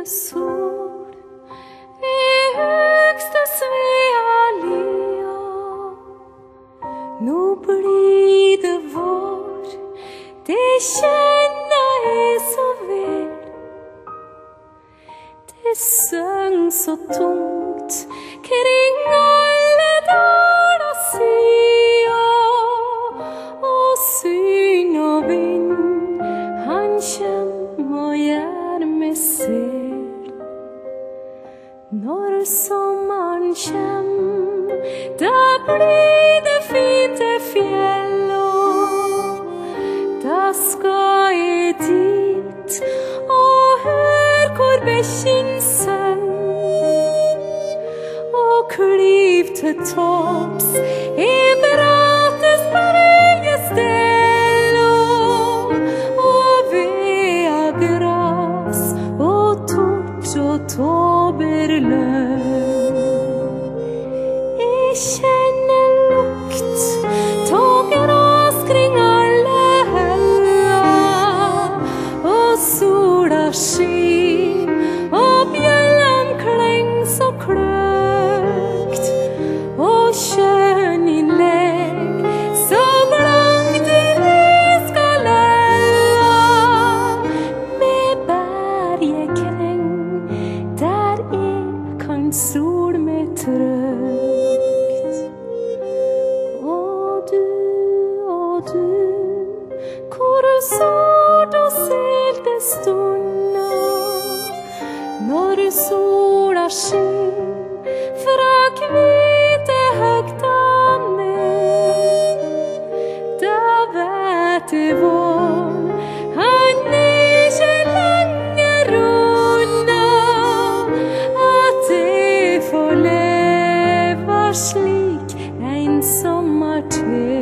sol I högsta Svea lia. Nå blir det vår, det kjenner jeg så vel. Det søng så tungt kring alle daler sida, og syn og vind, han kjem og gjør meg sel. Når sommeren kjem, da blir det fint til fjella. Da skal jeg dit og hør hvor bekken søng, og kliv til topps I brattest bergestella, og ved av gras og tort og tåberløv. Jeg kjenner lukt tå gras kring alle heller, og sola skin og bjøllan kleng så kløkt, og kjønninnlegg så blankt I skal lella, med bergekreng der jeg kan sol meg trøgt. Og du, hvor sort og selt det stunda, når sola skin fra hvite høgtane, da vet det vår, han ikke lenger unna, at jeg får leve slik en sommer til.